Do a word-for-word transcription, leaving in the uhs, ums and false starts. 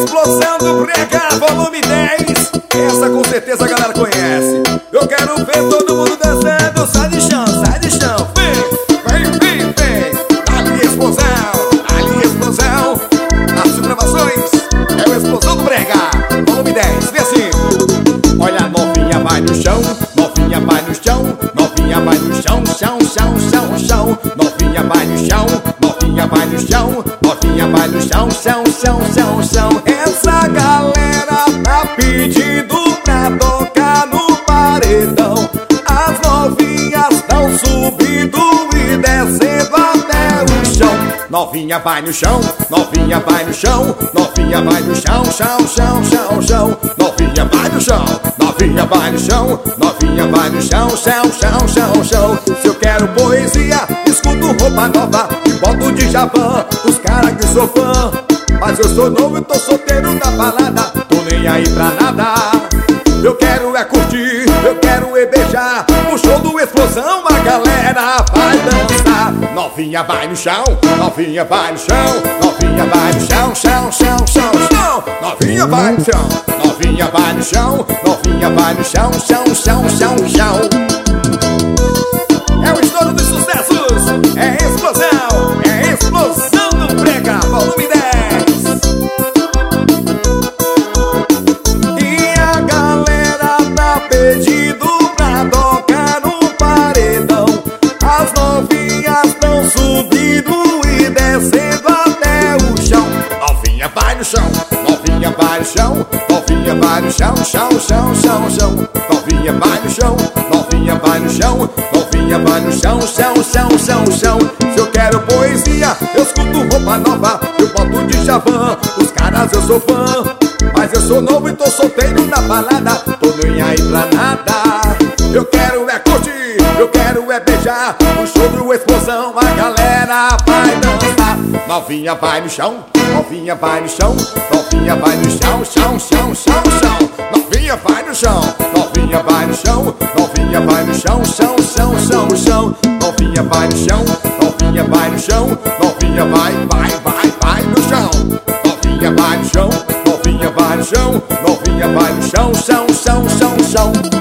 Explosão do Brega, volume dez. Essa com certeza a galera conhece. Eu quero ver todo mundo dançando. Sai de chão, sai de chão. Vem, vem, vem, vem. Ali explosão, ali explosão. As gravações é o Explosão do Brega, volume dez. Vem assim. Olha, a novinha vai no chão, novinha vai no chão, novinha vai no chão, chão, chão, chão, chão. Novinha vai no chão, novinha vai no chão, novinha vai no chão, chão, chão, chão, chão. Essa galera tá pedindo pra tocar no paredão. As novinhas tão subindo e descendo até o chão. Novinha vai no chão, novinha vai no chão, novinha vai no chão, chão, chão, chão, chão. Novinha vai no chão, novinha vai no chão, novinha vai no chão, chão, chão, chão, chão. Se eu quero poesia, escuto roupa nova e boto de Djavan. Os caras que sou fã, mas eu sou novo e tô solteiro na balada. Tô nem aí pra nada. Eu quero é curtir, eu quero é beijar. No show do Explosão a galera vai dançar. Novinha vai no chão, novinha vai no chão, novinha vai no chão, chão, chão, chão, chão. Novinha vai no chão, novinha vai no chão, novinha vai no chão, chão, chão, chão, chão. É o estouro dos sucessos, é explosão, é explosão do Brega, volume dez. E a galera tá pedindo pra tocar no paredão. As novinhas tão subindo e descendo até o chão. Novinha vai no chão, novinha vai no chão, novinha vai no chão, chão, chão, chão, chão. Novinha vai no chão, novinha vai no chão, novinha vai no chão, chão, chão, chão, chão. Se eu quero poesia, eu escuto roupa nova, eu boto de Djavan. Os caras eu sou fã, mas eu sou novo e tô solteiro na balada. Tô nem aí pra nada. Eu quero é curtir, eu quero é beijar. No show do Explosão a galera vai dançar. Novinha vai no chão, novinha vai no chão, novinha vai no chão, chão, chão, chão, chão. Novinha vai no chão, novinha vai no chão, novinha vai no chão, chão, chão, chão, chão. Novinha vai no chão, novinha vai no chão, novinha vai, vai, vai, vai no chão. Novinha vai no chão, novinha vai no chão, novinha vai no chão, chão, chão, chão, chão.